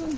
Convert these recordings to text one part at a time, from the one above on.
siden.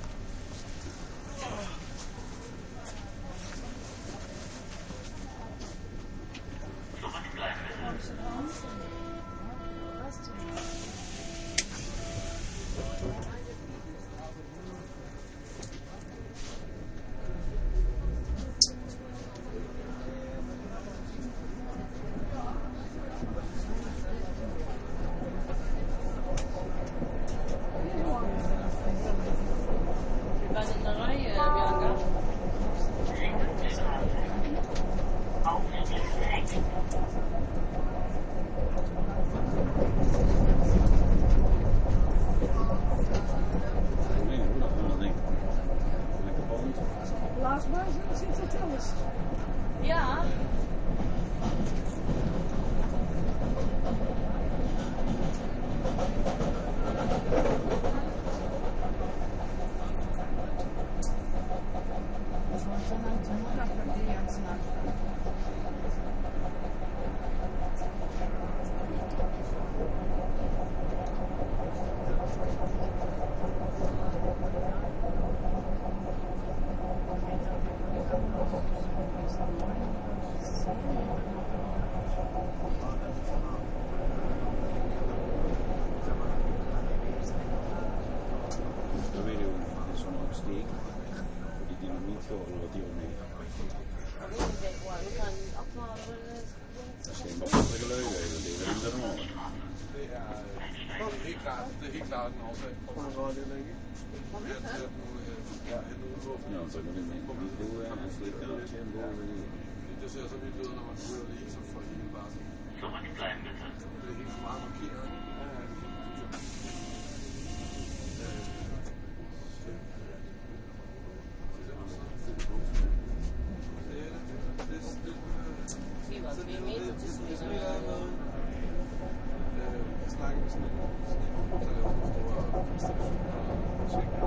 Lars, waar is het vertellen? Ja. Det er helt klart en årsag. Det ser så vidt ud, når man kører lige, så får de bare sådan. Det er helt for meget markeret. Jeg snakker med sådan en, der laver nogle store installationer og tjekker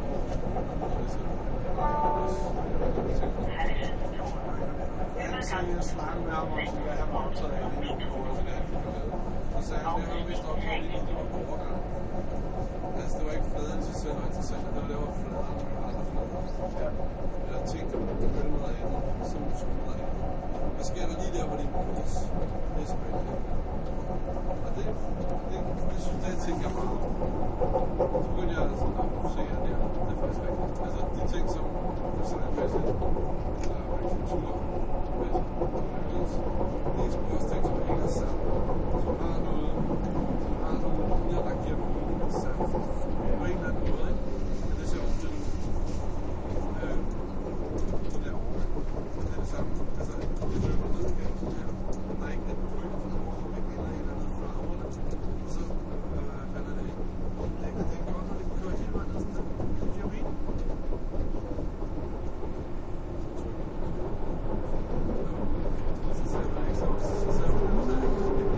jeg snakker med ham om, hvad han var optaget af lige nu på, og det han fik lavet. Så sagde han, det har han vist optaget lige nu, det var på overgang. Altså, det var ikke fladen til selv og interessant, det var lavet fladerne med andre flader. Jeg tænkte, at man kunne gøre noget af det, så man skulle noget af det. Hvad sker der lige der, hvor de bruges? Det er spændende. Og det tænker jeg meget. Så begyndte jeg altså at fokusere der. Det er faktisk rigtigt. Altså de ting, som designmæssigt eller arkitekturmæssigt, det er sgu også ting, som hænger sammen. Som har nogle linjer, der giver mening sammen på en eller anden måde. Ikke? Men det ser ud til de der overgang. Det er det samme. Altså, det løber ned igen. Der er ikke et point for noget. Eller et eller andet farverne, og så falder det ikke. Det er godt, når det kører hele vejen ned sådan der. Det giver mening. Så ser man ikke så ser man også det.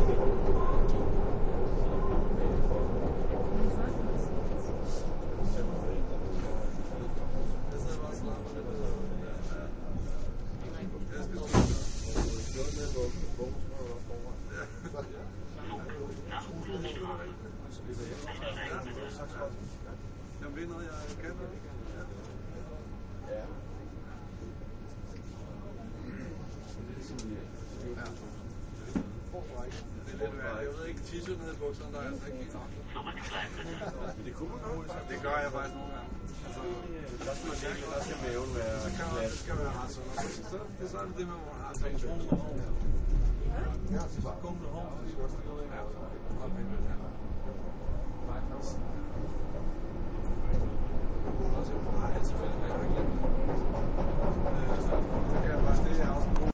Jeg sidder bare og slapper lidt. Jeg skal slå med på bogen, som er foran. Jeg ved noget, jeg kender. Ja. Det er lidt værd. Jeg ved ikke, t-shirt nede i bukserne, der er altså ikke helt nok. Men det kunne man godt. Det gør jeg faktisk nogle gange. Der skal maven være glat. Det skal være ret sådan. Så er det det med, hvor man har sådan en. Ja, så kommer det hårdt. Ja,